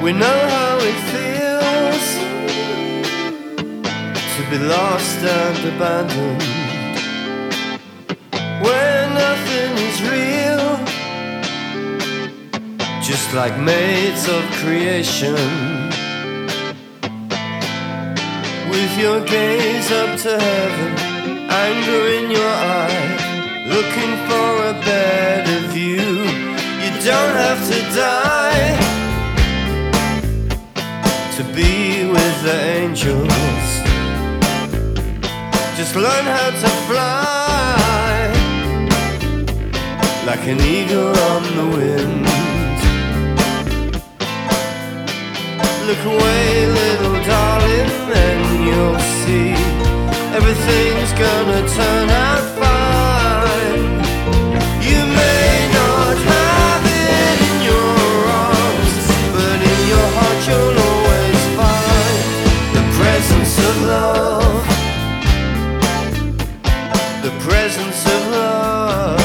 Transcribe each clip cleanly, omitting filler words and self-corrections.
We know how it feels to be lost and abandoned, where nothing is real, just like maids of creation. With your gaze up to heaven, anger in your eye, looking for a better view. You don't have to die to be with the angels. Just learn how to fly like an eagle on the wind. Look away, little darling, and you'll see everything's gonna turn out fine. You may not have it in your arms, but in your heart you'll always find the presence of love. The presence of love.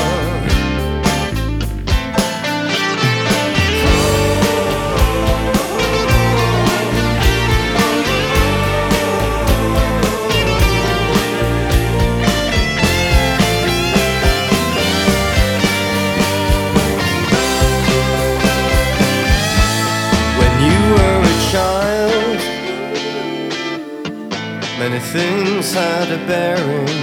Child, many things had a bearing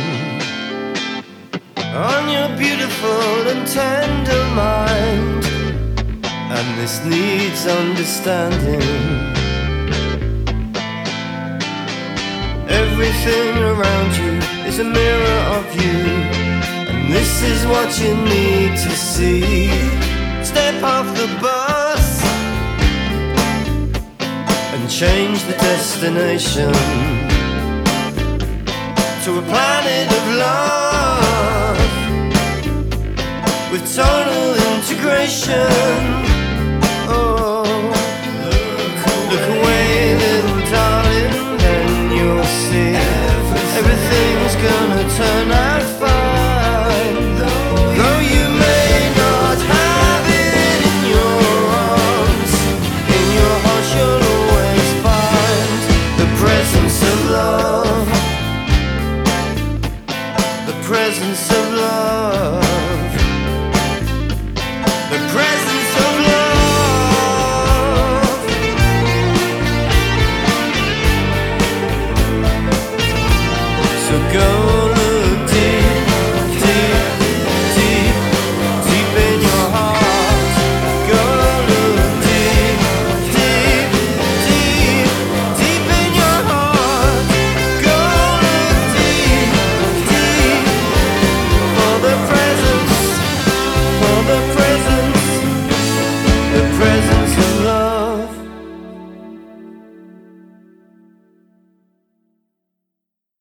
on your beautiful and tender mind, and this needs understanding. Everything around you is a mirror of you, and this is what you need to see. Step off the bus and change the destination to a planet of love with total integration. Oh, look away, little darling, and you'll see everything's gonna turn out fine. Though you may not have it in your arms, in your heart you'll presence of love, the presence of love.